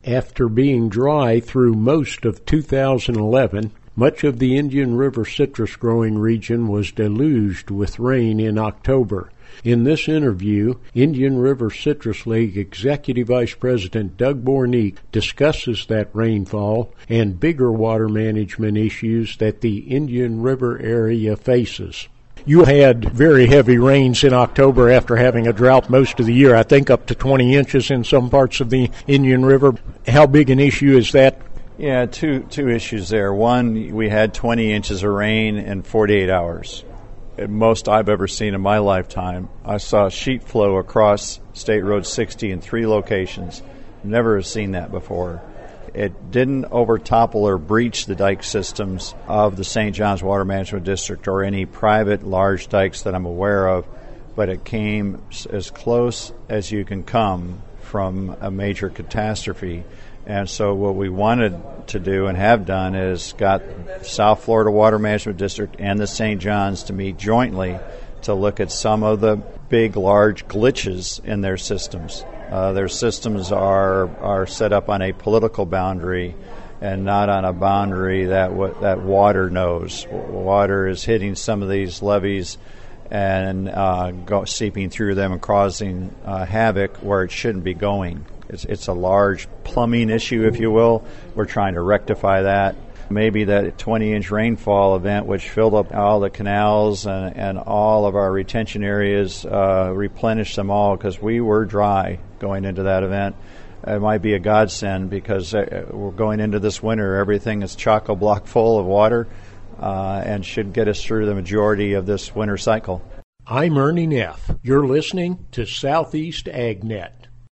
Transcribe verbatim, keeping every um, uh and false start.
After being dry through most of two thousand eleven, much of the Indian River citrus growing region was deluged with rain in October. In this interview, Indian River Citrus League Executive Vice President Doug Bornick discusses that rainfall and bigger water management issues that the Indian River area faces. You had very heavy rains in October after having a drought most of the year, I think up to twenty inches in some parts of the Indian River. How big an issue is that? Yeah, two two issues there. One, we had twenty inches of rain in forty-eight hours. Most I've ever seen in my lifetime. I saw sheet flow across State Road sixty in three locations. Never have seen that before. It didn't overtopple or breach the dike systems of the Saint Johns Water Management District or any private large dikes that I'm aware of, but it came as close as you can come from a major catastrophe. And so what we wanted to do and have done is got South Florida Water Management District and the Saint Johns to meet jointly to look at some of the big, large glitches in their systems. Uh, their systems are are set up on a political boundary and not on a boundary that w- that water knows. Water is hitting some of these levees and uh, go, seeping through them and causing uh, havoc where it shouldn't be going. It's, it's a large plumbing issue, if you will. We're trying to rectify that. Maybe that twenty-inch rainfall event, which filled up all the canals and, and all of our retention areas, uh, replenished them all because we were dry going into that event. It might be a godsend because uh, we're going into this winter. Everything is chock-a-block full of water uh, and should get us through the majority of this winter cycle. I'm Ernie Neff. You're listening to Southeast AgNet.